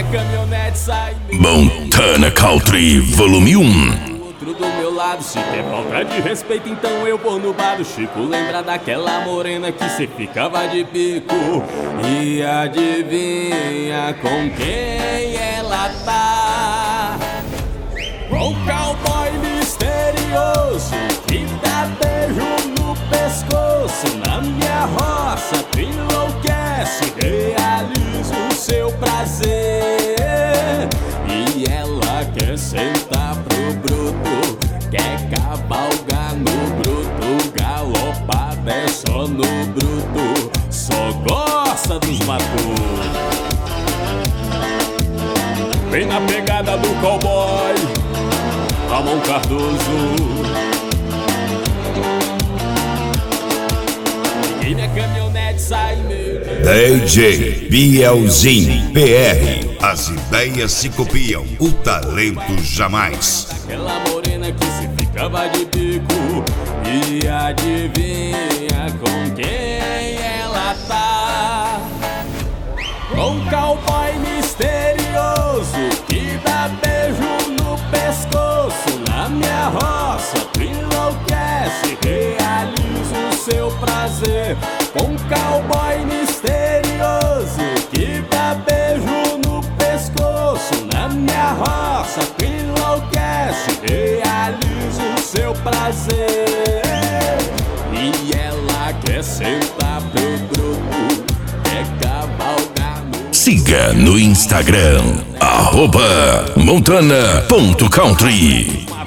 caminhonete sai Montana Country Volume 1. outro do meu lado. Se quer falta de respeito, então eu vou no bar do Chico. Lembra daquela morena que cê ficava de bico? E adivinha com quem ela tá? Com um cowboy misterioso que dá beijo no pescoço. Na minha roça tu enlouquece, realiza o seu prazer. E ela quer sentar pro bruto, quer cavalgar no bruto, galopada é só no bruto, só gosta dos matutos. Vem na pegada do cowboy Ramon Cardoso. E minha caminhonete sai meio DJ Bielzinho PR. As ideias se copiam, o talento jamais. aquela morena que se ficava de bico. E adivinha com quem ela tá? Com um cowboy misterioso que dá beijo no pescoço. Na minha roça tu enlouquece, realiza o seu prazer. Com um cowboy misterioso que dá beijo no pescoço. Na minha roça tu enlouquece, realiza o seu prazer. E ela quer sentar pro grupo, quer cavalgar no... Siga no Instagram @montana.country.